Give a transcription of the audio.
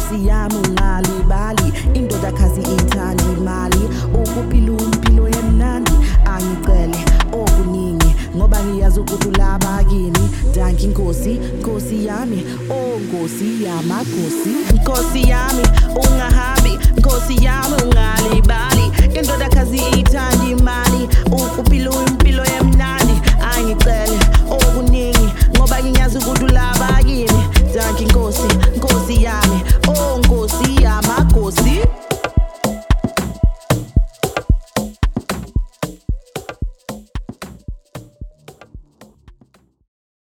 Nkosi yami ungalibali, indodakazi ithanda imali. Ukuphila impilo emnandi angicele okuningi, ngoba ngiyazi ukuthi ulaba kini. Danki Nkosi, Nkosi yami, oh Nkosi yamaKhosi. Nkosi yami ungahambi, Nkosi yami ungalibali, indodakazi ithanda imali. Ukuphila impilo